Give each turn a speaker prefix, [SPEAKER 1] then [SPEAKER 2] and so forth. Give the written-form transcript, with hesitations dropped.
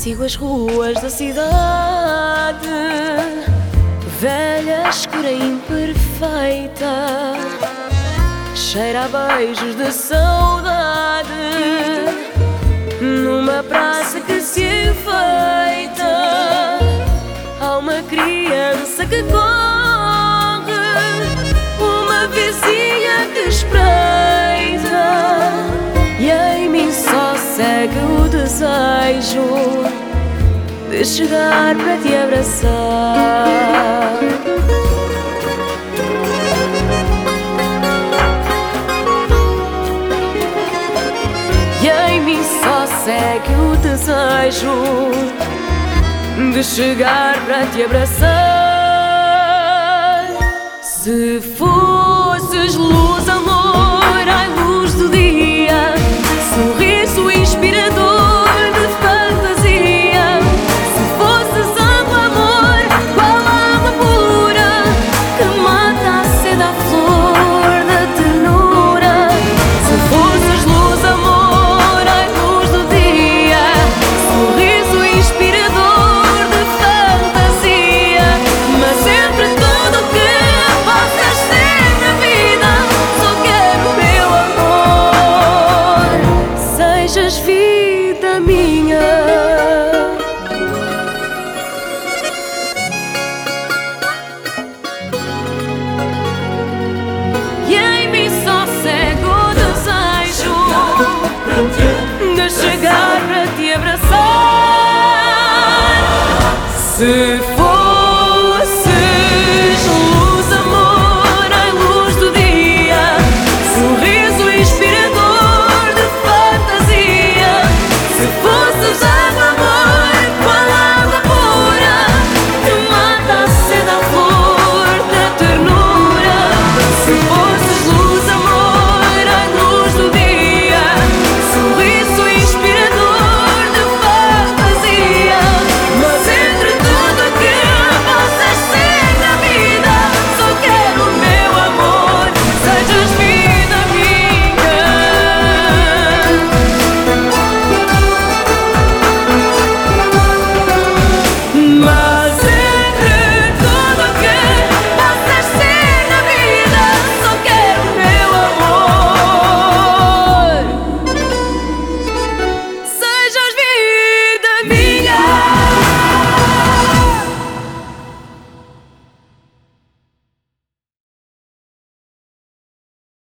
[SPEAKER 1] Sigo as ruas da cidade, velha, escura e imperfeita, cheira a beijos de saudade, numa praça que se enfeita. Há uma criança que corre, uma vizinha que espreita, e em mim só segue o desejo de chegar para te abraçar. E em mim só segue o desejo de chegar para te abraçar. Se fosses luz, amor, ai luz do dia, sorriso inspirador de fantasia. Se fosses água, amor, qual água pura que mata a sede à flor da ternura. Se fosses luz, amor, ai luz do dia, sorriso inspirador de fantasia. Mas entre tudo que possas ser na vida, só quero meu amor, sejas vida minha. E em mim só segue o desejo de chegar para te abraçar. Se